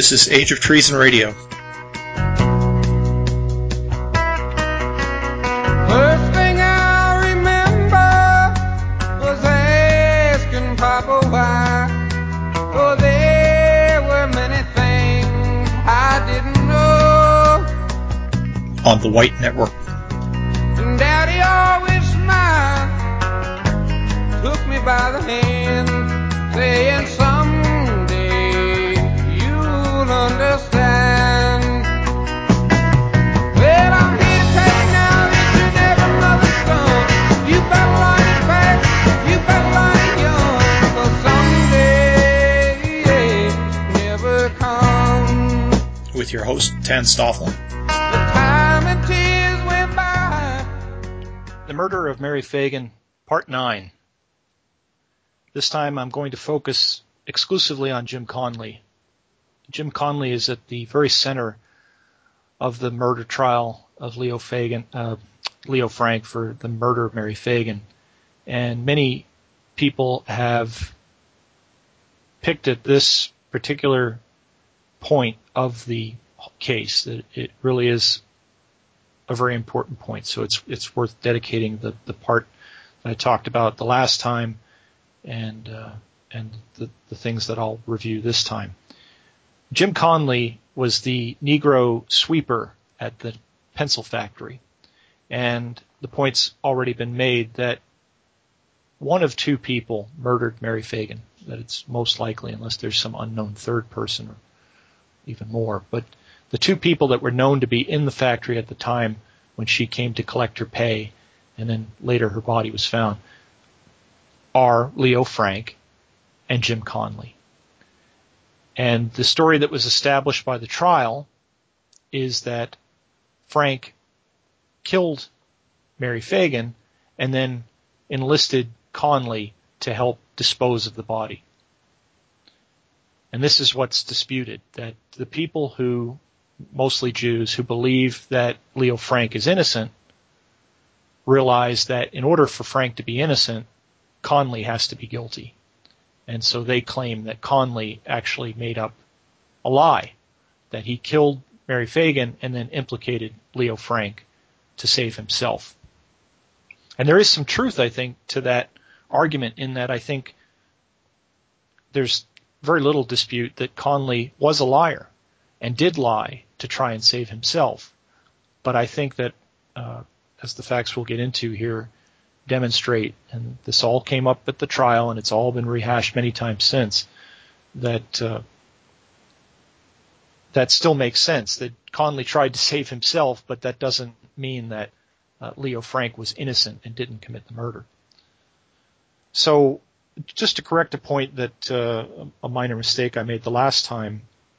This is Age of Treason Radio. First thing I remember was asking Papa why. Oh, there were many things I didn't know. On the White Network. And Daddy always smiled, took me by the hand, saying someday you'll understand. Well, I'm here to tell you now that you're never mother's son. You better learn it fast, you better learn it young, 'cause someday never comes. With your host, Tan Stoffel. The time and tears went by. The Murder of Mary Fagan, Part 9. This time I'm going to focus exclusively on Jim Conley. Jim Conley is at the very center of the murder trial of Leo Frank for the murder of Mary Fagan. And many people have picked at this particular point of the case, that it really is a very important point. So it's worth dedicating the part that I talked about the last time and the things that I'll review this time. Jim Conley was the Negro sweeper at the pencil factory, and the point's already been made that one of two people murdered Mary Fagan, that it's most likely, unless there's some unknown third person or even more. But the two people that were known to be in the factory at the time when she came to collect her pay, and then later her body was found, are Leo Frank and Jim Conley. And the story that was established by the trial is that Frank killed Mary Fagan and then enlisted Conley to help dispose of the body. And this is what's disputed, that the people who, mostly Jews, who believe that Leo Frank is innocent, realize that in order for Frank to be innocent, Conley has to be guilty. And so they claim that Conley actually made up a lie, that he killed Mary Fagan and then implicated Leo Frank to save himself. And there is some truth, I think, to that argument, in that I think there's very little dispute that Conley was a liar and did lie to try and save himself. But I think that, as the facts we'll get into here demonstrate, and this all came up at the trial and it's all been rehashed many times since, that that still makes sense, that Conley tried to save himself, but that doesn't mean that Leo Frank was innocent and didn't commit the murder. So just to correct a point that a minor mistake I made the last time,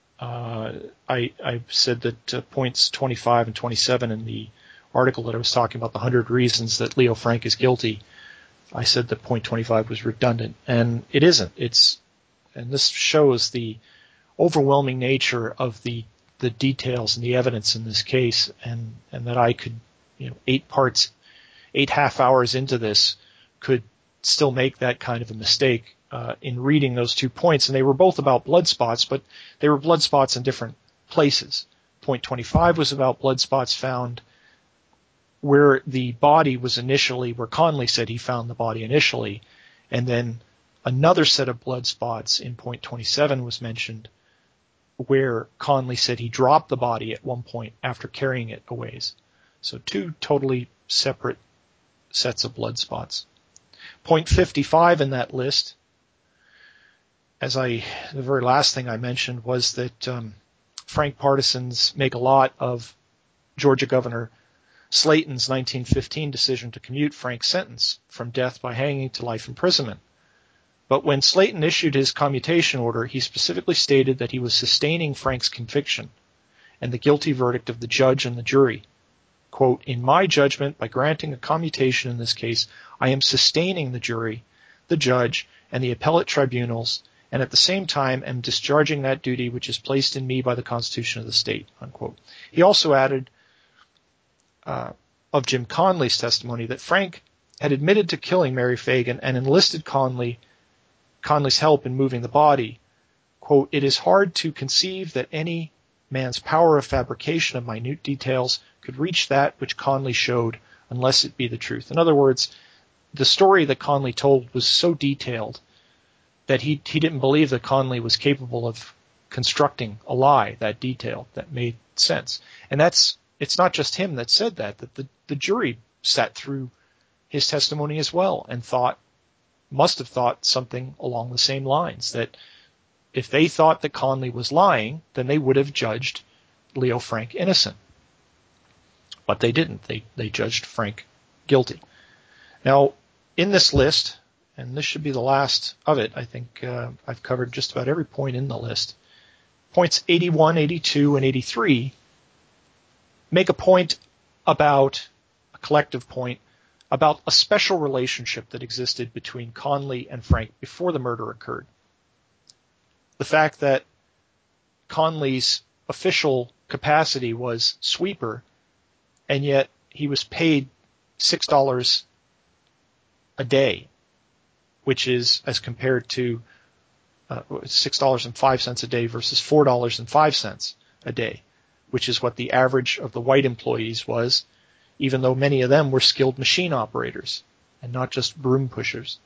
I said that points 25 and 27 in the article that I was talking about, the 100 reasons that Leo Frank is guilty, I said that point 25 was redundant, and it isn't. And this shows the overwhelming nature of the details and the evidence in this case, and that I could, 8 half hours into this, could still make that kind of a mistake in reading those 2 points. And they were both about blood spots, but they were blood spots in different places. Point 25 was about blood spots found where the body was initially, where Conley said he found the body initially, and then another set of blood spots in point 27 was mentioned where Conley said he dropped the body at one point after carrying it a ways. So 2 totally separate sets of blood spots. Point 55 in that list, the very last thing I mentioned was that Frank partisans make a lot of Georgia Governor Slayton's 1915 decision to commute Frank's sentence from death by hanging to life imprisonment. But when Slayton issued his commutation order, he specifically stated that he was sustaining Frank's conviction and the guilty verdict of the judge and the jury. Quote, "In my judgment, by granting a commutation in this case, I am sustaining the jury, the judge, and the appellate tribunals, and at the same time am discharging that duty which is placed in me by the Constitution of the state." Unquote. He also added of Jim Conley's testimony that Frank had admitted to killing Mary Fagan and enlisted Conley's help in moving the body, quote, "It is hard to conceive that any man's power of fabrication of minute details could reach that which Conley showed unless it be the truth." In other words, the story that Conley told was so detailed that he didn't believe that Conley was capable of constructing a lie that detailed, that made sense. And it's not just him that said that the jury sat through his testimony as well and must have thought something along the same lines, that if they thought that Conley was lying, then they would have judged Leo Frank innocent. But they didn't. They judged Frank guilty. Now, in this list, and this should be the last of it, I think I've covered just about every point in the list. Points 81, 82, and 83 make a point about, a collective point, about a special relationship that existed between Conley and Frank before the murder occurred. The fact that Conley's official capacity was sweeper, and yet he was paid $6 a day, which is as compared to $6.05 a day versus $4.05 a day, which is what the average of the white employees was, even though many of them were skilled machine operators and not just broom pushers.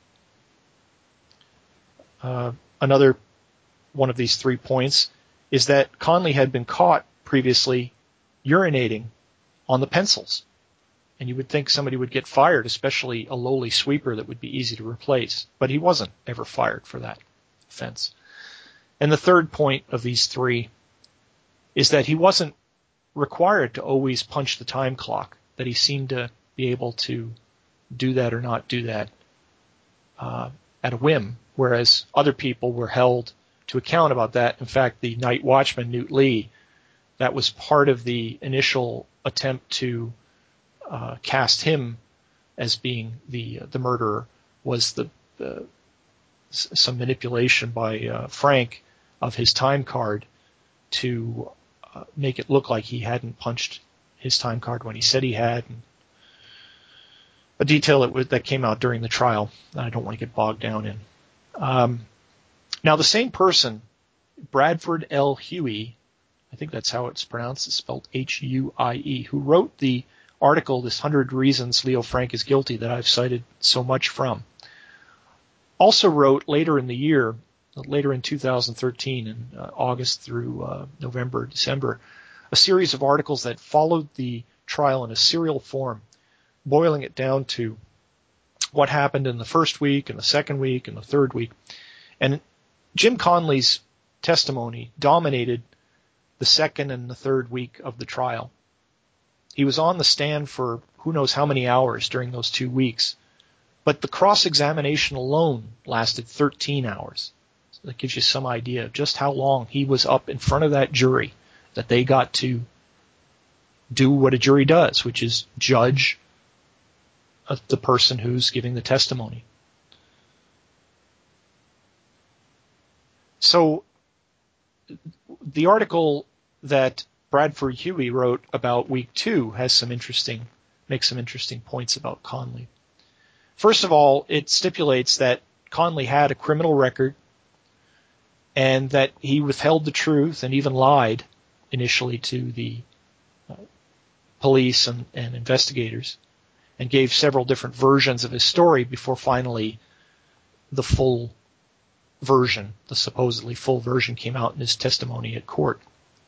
Another one of these 3 points is that Conley had been caught previously urinating on the pencils. And you would think somebody would get fired, especially a lowly sweeper that would be easy to replace. But he wasn't ever fired for that offense. And the third point of these 3 is that he wasn't required to always punch the time clock, that he seemed to be able to do that or not do that at a whim, whereas other people were held to account about that. In fact, the night watchman, Newt Lee, that was part of the initial attempt to cast him as being the murderer, was some manipulation by Frank of his time card to make it look like he hadn't punched his time card when he said he had. And a detail that came out during the trial that I don't want to get bogged down in. Now, the same person, Bradford L. Huie, I think that's how it's pronounced, it's spelled Huie, who wrote the article, this 100 Reasons Leo Frank is Guilty, that I've cited so much from, also wrote later in the year, later in 2013, in August through November, December, a series of articles that followed the trial in a serial form, boiling it down to what happened in the first week and the second week and the third week. And Jim Conley's testimony dominated the second and the third week of the trial. He was on the stand for who knows how many hours during those 2 weeks. But the cross-examination alone lasted 13 hours. So that gives you some idea of just how long he was up in front of that jury, that they got to do what a jury does, which is judge the person who's giving the testimony. So the article that Bradford Huie wrote about week 2 makes some interesting points about Conley. First of all, it stipulates that Conley had a criminal record and that he withheld the truth and even lied initially to the police and investigators, and gave several different versions of his story before finally the full version, the supposedly full version, came out in his testimony at court.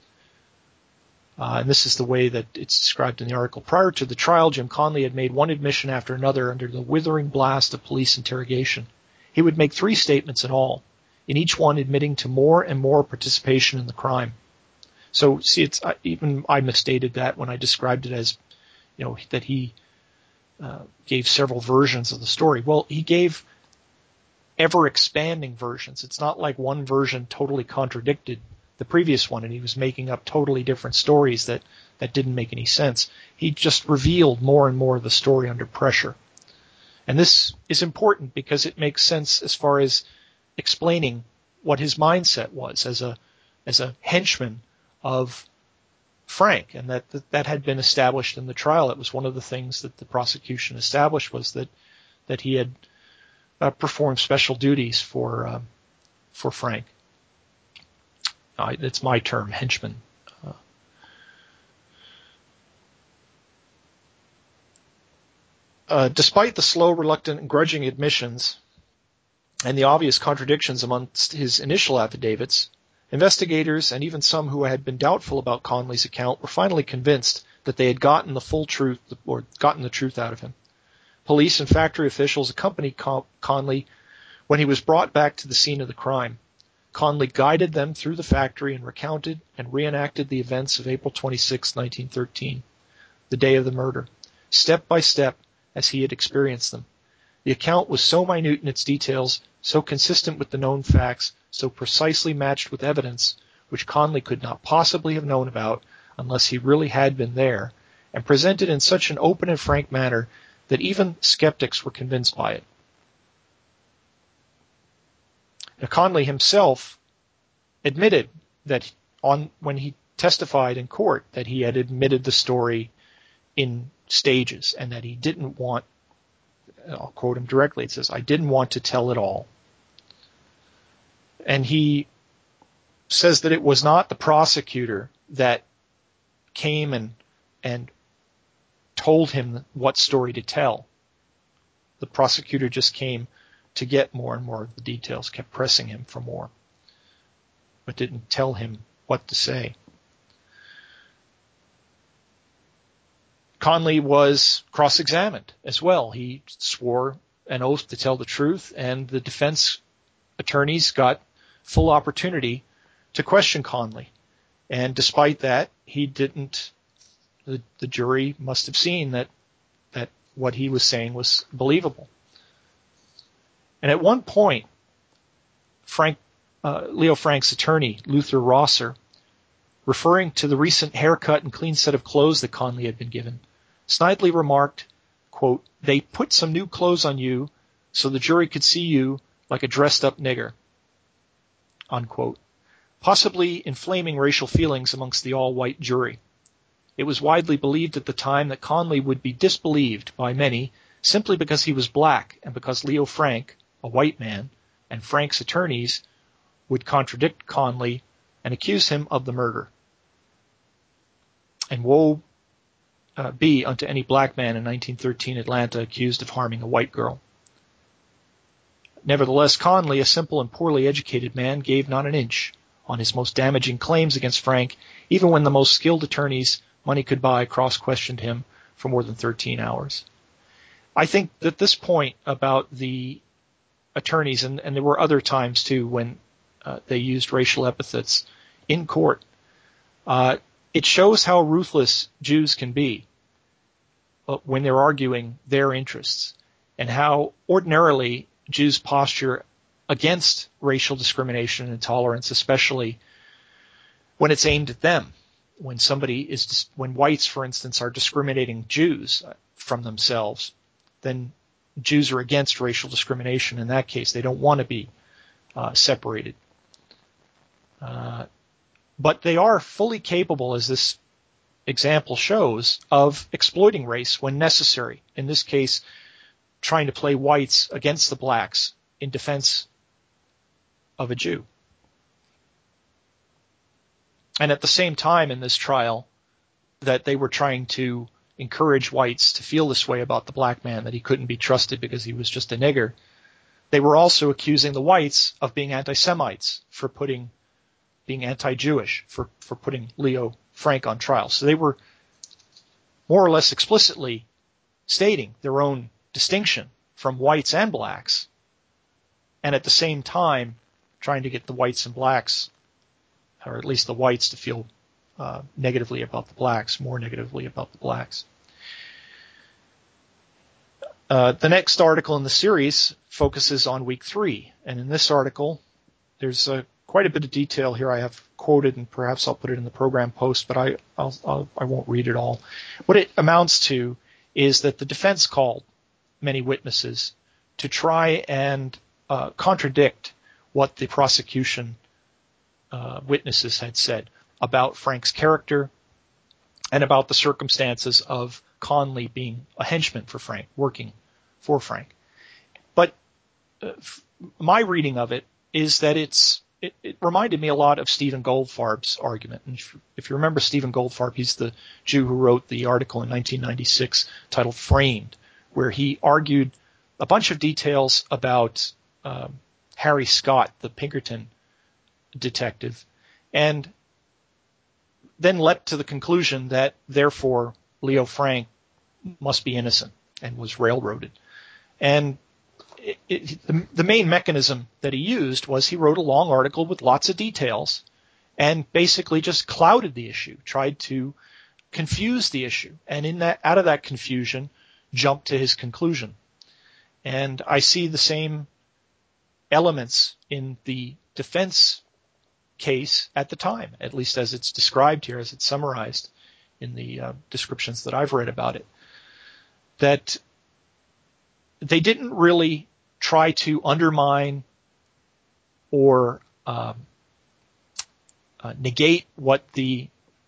And this is the way that it's described in the article. Prior to the trial, Jim Conley had made one admission after another under the withering blast of police interrogation. He would make 3 statements in all, in each one admitting to more and more participation in the crime. So, see, even I misstated that when I described it as, that he gave several versions of the story. Well, he gave ever-expanding versions. It's not like one version totally contradicted the previous one, and he was making up totally different stories that didn't make any sense. He just revealed more and more of the story under pressure. And this is important because it makes sense as far as explaining what his mindset was as a henchman of Frank, and that had been established in the trial. It was one of the things that the prosecution established, was that he had performed special duties for Frank. It's my term, henchman. Despite the slow, reluctant, and grudging admissions and the obvious contradictions amongst his initial affidavits, investigators and even some who had been doubtful about Conley's account were finally convinced that they had gotten the full truth, or gotten the truth out of him. Police and factory officials accompanied Conley when he was brought back to the scene of the crime. Conley guided them through the factory and recounted and reenacted the events of April 26, 1913, the day of the murder, step by step as he had experienced them. The account was so minute in its details, so consistent with the known facts, so precisely matched with evidence which Conley could not possibly have known about unless he really had been there, and presented in such an open and frank manner that even skeptics were convinced by it. Now, Conley himself admitted that when he testified in court that he had admitted the story in stages and that he didn't want, I'll quote him directly, it says, "I didn't want to tell it all." And he says that it was not the prosecutor that came and told him what story to tell. The prosecutor just came to get more and more of the details, kept pressing him for more, but didn't tell him what to say. Conley was cross-examined as well. He swore an oath to tell the truth, and the defense attorneys got full opportunity to question Conley. And despite that, he didn't. The jury must have seen that what he was saying was believable. And at one point, Leo Frank's attorney, Luther Rosser, referring to the recent haircut and clean set of clothes that Conley had been given, snidely remarked, quote, "They put some new clothes on you so the jury could see you like a dressed-up nigger," unquote, possibly inflaming racial feelings amongst the all-white jury. It was widely believed at the time that Conley would be disbelieved by many simply because he was black and because Leo Frank, a white man, and Frank's attorneys would contradict Conley and accuse him of the murder. And woe be unto any black man in 1913 Atlanta accused of harming a white girl. Nevertheless, Conley, a simple and poorly educated man, gave not an inch on his most damaging claims against Frank, even when the most skilled attorneys money could buy cross-questioned him for more than 13 hours. I think that this point about the attorneys, and there were other times too when they used racial epithets in court, it shows how ruthless Jews can be when they're arguing their interests, and how ordinarily Jews posture against racial discrimination and intolerance, especially when it's aimed at them. When whites, for instance, are discriminating Jews from themselves, then Jews are against racial discrimination. In that case, they don't want to be separated. But they are fully capable, as this example shows, of exploiting race when necessary. In this case, trying to play whites against the blacks in defense of a Jew. And at the same time in this trial that they were trying to encourage whites to feel this way about the black man, that he couldn't be trusted because he was just a nigger, they were also accusing the whites of being anti-Semites, for being anti-Jewish, for putting Leo Frank on trial. So they were more or less explicitly stating their own distinction from whites and blacks, and at the same time trying to get the whites and blacks, or at least the whites, to feel negatively about the blacks, more negatively about the blacks. The next article in the series focuses on week 3, and in this article there's quite a bit of detail here I have quoted, and perhaps I'll put it in the program post, but I won't read it all. What it amounts to is that the defense called many witnesses to try and contradict what the prosecution witnesses had said about Frank's character and about the circumstances of Conley being a henchman for Frank, working for Frank. But my reading of it is that it's it reminded me a lot of Stephen Goldfarb's argument. And if you remember Stephen Goldfarb, he's the Jew who wrote the article in 1996 titled Framed, where he argued a bunch of details about Harry Scott, the Pinkerton detective, and then leapt to the conclusion that therefore Leo Frank must be innocent and was railroaded. And the main mechanism that he used was he wrote a long article with lots of details and basically just clouded the issue, tried to confuse the issue, and out of that confusion jumped to his conclusion. And I see the same elements in the defense case at the time, at least as it's described here, as it's summarized in the descriptions that I've read about it, that they didn't really try to undermine or negate what the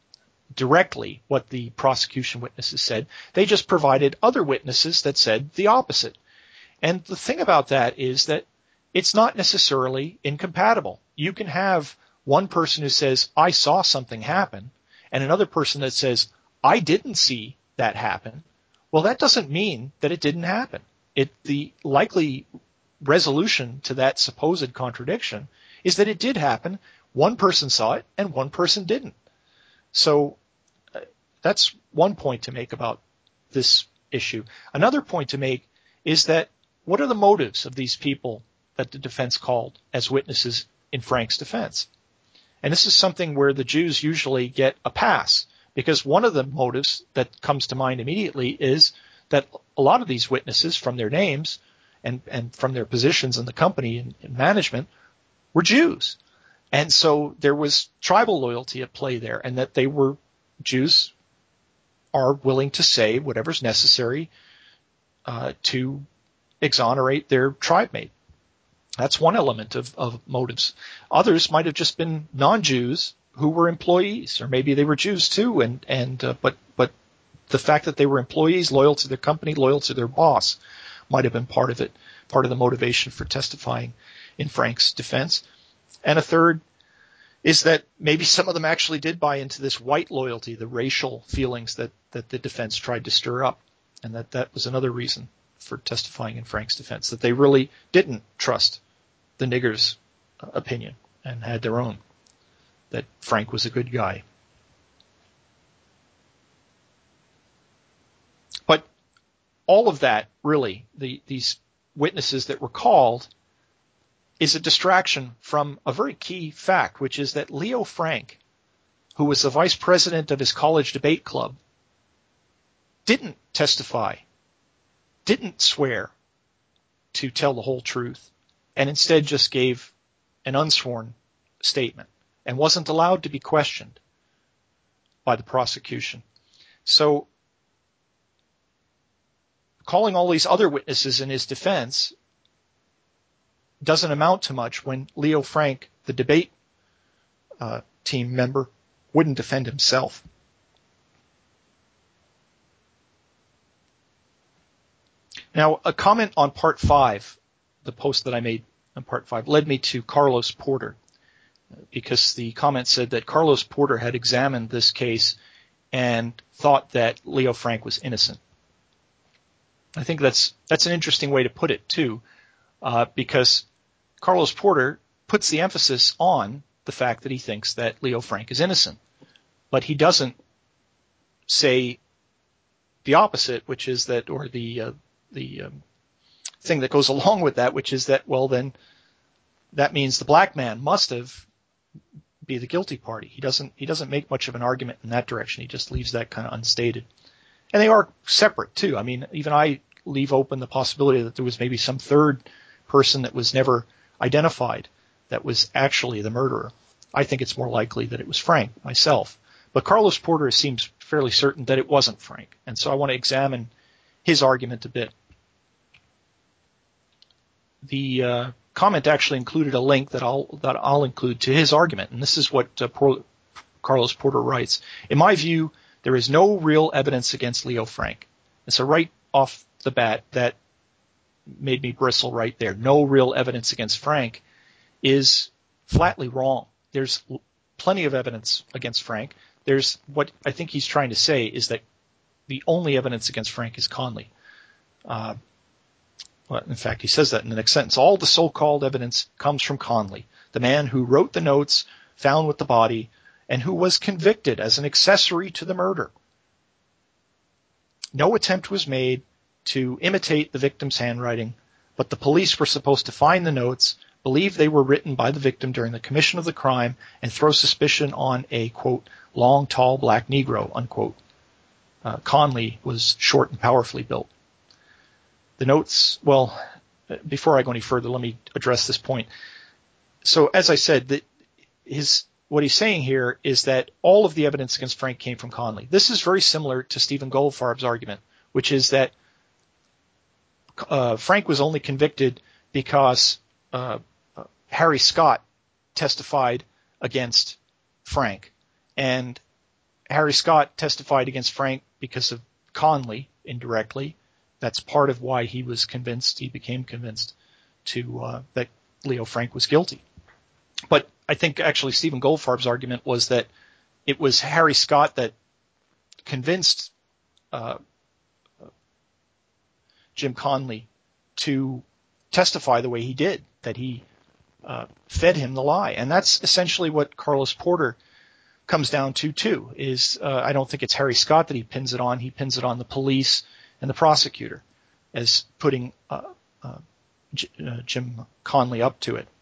prosecution witnesses said. They just provided other witnesses that said the opposite. And the thing about that is that it's not necessarily incompatible. You can have one person who says, I saw something happen, and another person that says, I didn't see that happen. Well, that doesn't mean that it didn't happen. The likely resolution to that supposed contradiction is that it did happen. One person saw it and one person didn't. So that's one point to make about this issue. Another point to make is that what are the motives of these people that the defense called as witnesses in Frank's defense? And this is something where the Jews usually get a pass, because one of the motives that comes to mind immediately is that a lot of these witnesses, from their names and from their positions in the company and management, were Jews. And so there was tribal loyalty at play there, and that they were Jews are willing to say whatever's necessary to exonerate their tribe mate. That's one element of motives. Others might have just been non-Jews who were employees, or maybe they were Jews too, but the fact that they were employees, loyal to their company, loyal to their boss, might have been part of it, part of the motivation for testifying in Frank's defense. And a third is that maybe some of them actually did buy into this white loyalty, the racial feelings that the defense tried to stir up, and that was another reason for testifying in Frank's defense, that they really didn't trust the niggers' opinion and had their own, that Frank was a good guy. But all of that, really, these witnesses that were called, is a distraction from a very key fact, which is that Leo Frank, who was the vice president of his college debate club, didn't testify, didn't swear to tell the whole truth, and instead just gave an unsworn statement and wasn't allowed to be questioned by the prosecution. So calling all these other witnesses in his defense doesn't amount to much when Leo Frank, the debate team member, wouldn't defend himself. Now, a comment on Part 5, the post that I made on Part 5, led me to Carlos Porter, because the comment said that Carlos Porter had examined this case and thought that Leo Frank was innocent. I think that's an interesting way to put it, too, because Carlos Porter puts the emphasis on the fact that he thinks that Leo Frank is innocent. But he doesn't say the opposite, which is that, or the thing that goes along with that, which is that, well, then that means the black man must have be the guilty party. He doesn't make much of an argument in that direction. He just leaves that kind of unstated. And they are separate too. I mean, even I leave open the possibility that there was maybe some third person that was never identified that was actually the murderer. I think it's more likely that it was Frank, myself. But Carlos Porter seems fairly certain that it wasn't Frank. And so I want to examine his argument a bit. The comment actually included a link that I'll include to his argument, and this is what Carlos Porter writes. In my view, there is no real evidence against Leo Frank. And so right off the bat, that made me bristle right there. No real evidence against Frank is flatly wrong. There's plenty of evidence against Frank. There's what I think he's trying to say is that the only evidence against Frank is Conley. Well, in fact, he says that in the next sentence. All the so-called evidence comes from Conley, the man who wrote the notes found with the body and who was convicted as an accessory to the murder. No attempt was made to imitate the victim's handwriting, but the police were supposed to find the notes, believe they were written by the victim during the commission of the crime, and throw suspicion on a, quote, long, tall, black Negro, unquote. Conley was short and powerfully built. The notes, well, before I go any further, let me address this point. So as I said, what he's saying here is that all of the evidence against Frank came from Conley. This is very similar to Stephen Goldfarb's argument, which is that Frank was only convicted because Harry Scott testified against Frank. And Harry Scott testified against Frank because of Conley, indirectly. That's part of why he became convinced that Leo Frank was guilty. But I think actually Stephen Goldfarb's argument was that it was Harry Scott that convinced Jim Conley to testify the way he did, that he fed him the lie. And that's essentially what Carlos Porter comes down to too, is I don't think it's Harry Scott that he pins it on. He pins it on the police and the prosecutor as putting Jim Conley up to it.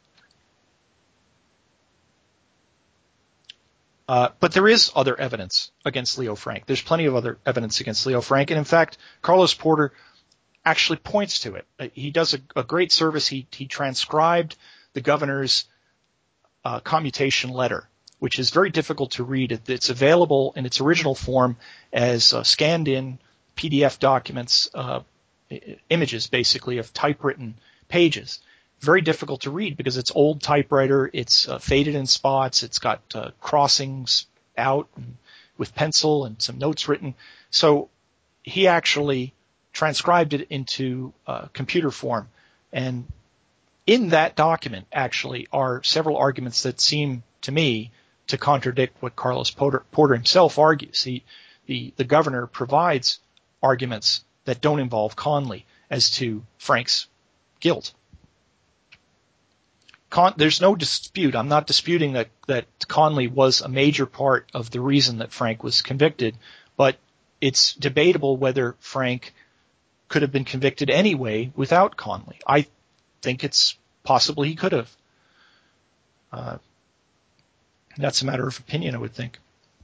But there is other evidence against Leo Frank. There's plenty of other evidence against Leo Frank. And in fact, Carlos Porter actually points to it. He does a great service. He transcribed the governor's commutation letter, which is very difficult to read. It's available in its original form as scanned in PDF documents, images basically of typewritten pages. Very difficult to read because it's old typewriter. It's faded in spots. It's got crossings out and with pencil and some notes written. So he actually transcribed it into computer form. And in that document actually are several arguments that seem to me to contradict what Carlos Porter himself argues. The governor provides arguments that don't involve Conley as to Frank's guilt. There's no dispute. I'm not disputing that Conley was a major part of the reason that Frank was convicted, but it's debatable whether Frank could have been convicted anyway without Conley. I think it's possible he could have. That's a matter of opinion, I would think.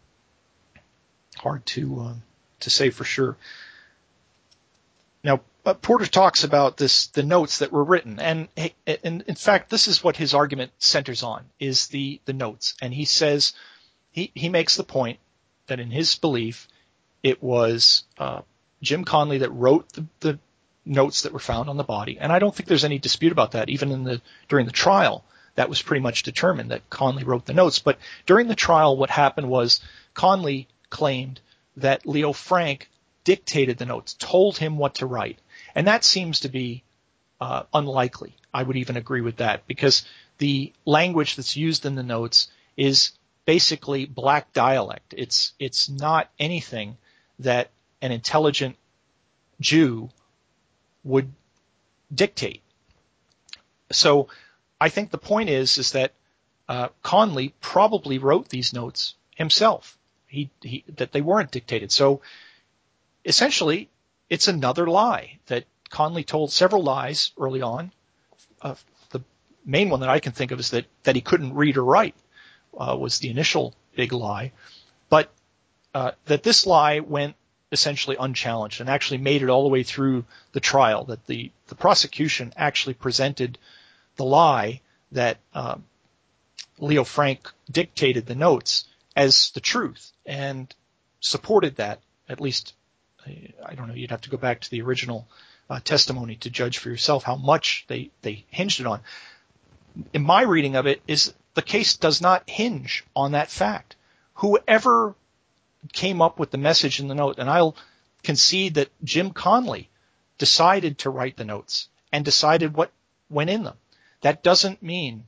Hard to say for sure. Now, Porter talks about the notes that were written, and in fact, this is what his argument centers on, is the notes. And he says, he makes the point that in his belief, it was Jim Conley that wrote the notes that were found on the body. And I don't think there's any dispute about that. Even during the trial, that was pretty much determined that Conley wrote the notes. But during the trial, what happened was Conley claimed that Leo Frank dictated the notes, told him what to write. And that seems to be unlikely. I would even agree with that, because the language that's used in the notes is basically black dialect. It's not anything that an intelligent Jew would dictate. So I think the point is that Conley probably wrote these notes himself. That they weren't dictated. So essentially, it's another lie that Conley told several lies early on. The main one that I can think of is that he couldn't read or write was the initial big lie. But that this lie went essentially unchallenged and actually made it all the way through the trial, that the prosecution actually presented the lie that Leo Frank dictated the notes as the truth and supported that. At least, I don't know, you'd have to go back to the original testimony to judge for yourself how much they hinged it on. In my reading of it, is the case does not hinge on that fact. Whoever came up with the message in the note, and I'll concede that Jim Conley decided to write the notes and decided what went in them. That doesn't mean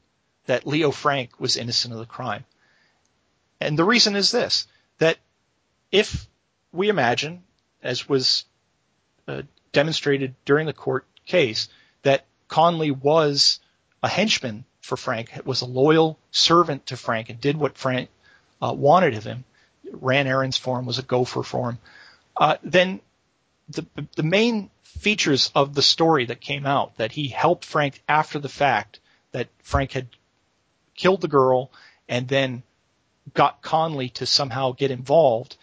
that Leo Frank was innocent of the crime. And the reason is this, that if we imagine, as was demonstrated during the court case, that Conley was a henchman for Frank, was a loyal servant to Frank, and did what Frank wanted of him, ran errands for him, was a gopher for him, then the main features of the story that came out, that he helped Frank after the fact, that Frank had killed the girl and then got Conley to somehow get involved,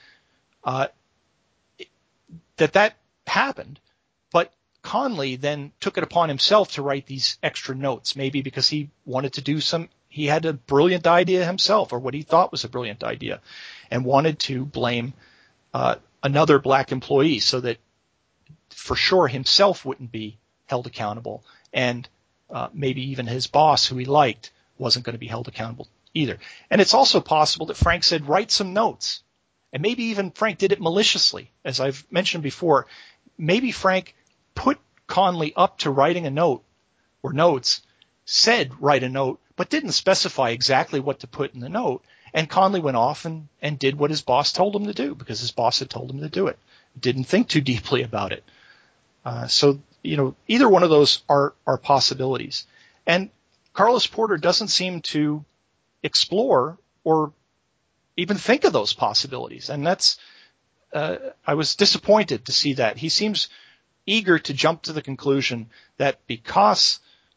that happened. But Conley then took it upon himself to write these extra notes, maybe because he wanted to do he had a brilliant idea himself, or what he thought was a brilliant idea, and wanted to blame another black employee so that for sure himself wouldn't be held accountable, and maybe even his boss, who he liked, wasn't going to be held accountable either. And it's also possible that Frank said, write some notes. And maybe even Frank did it maliciously. As I've mentioned before, maybe Frank put Conley up to writing a note, or notes, said write a note, but didn't specify exactly what to put in the note. And Conley went off and did what his boss told him to do, because his boss had told him to do it. Didn't think too deeply about it. So, either one of those are possibilities. And Carlos Porter doesn't seem to explore or even think of those possibilities. And that's, I was disappointed to see that. He seems eager to jump to the conclusion that because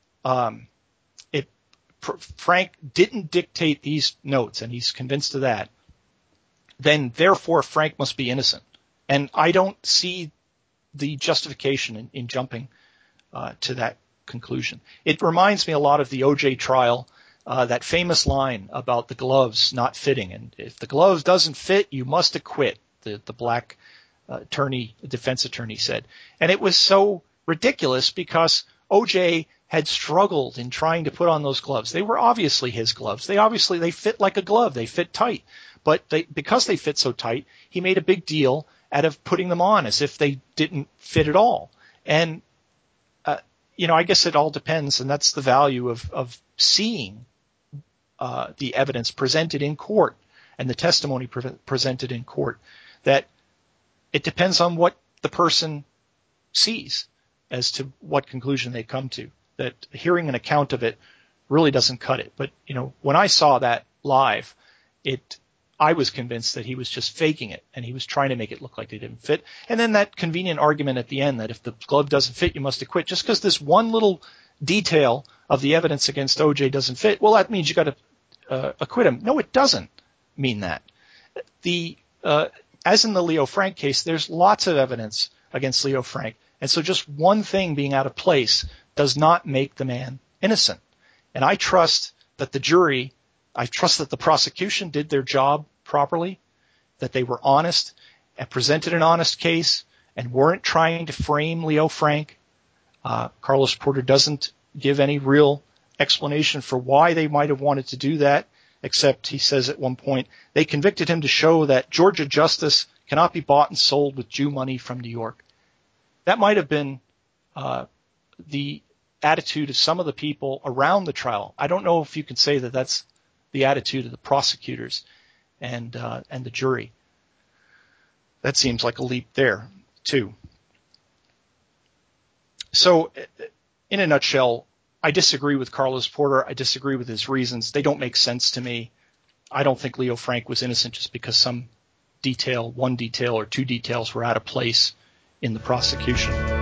Frank didn't dictate these notes, and he's convinced of that, then therefore Frank must be innocent. And I don't see the justification in jumping to that conclusion. It reminds me a lot of the O.J. trial, that famous line about the gloves not fitting. And if the glove doesn't fit, you must acquit, the black defense attorney said. And it was so ridiculous because O.J. had struggled in trying to put on those gloves. They were obviously his gloves. They fit like a glove. They fit tight. But because they fit so tight, he made a big deal out of putting them on as if they didn't fit at all. And, I guess it all depends, and that's the value of seeing the evidence presented in court and the testimony presented in court, that it depends on what the person sees as to what conclusion they come to, that hearing an account of it really doesn't cut it. But, when I saw that live, I was convinced that he was just faking it, and he was trying to make it look like they didn't fit. And then that convenient argument at the end that if the glove doesn't fit, you must acquit, just because this one little detail of the evidence against O.J. doesn't fit, well, that means you got to acquit him. No, it doesn't mean that. As in the Leo Frank case, there's lots of evidence against Leo Frank, and so just one thing being out of place does not make the man innocent. And I trust that the prosecution did their job properly, that they were honest and presented an honest case and weren't trying to frame Leo Frank. Carlos Porter doesn't give any real explanation for why they might have wanted to do that, except he says at one point, they convicted him to show that Georgia justice cannot be bought and sold with Jew money from New York. That might have been the attitude of some of the people around the trial. I don't know if you can say that that's the attitude of the prosecutors and the jury. That seems like a leap there, too. So, in a nutshell, I disagree with Carlos Porter. I disagree with his reasons. They don't make sense to me. I don't think Leo Frank was innocent just because one detail or two details were out of place in the prosecution.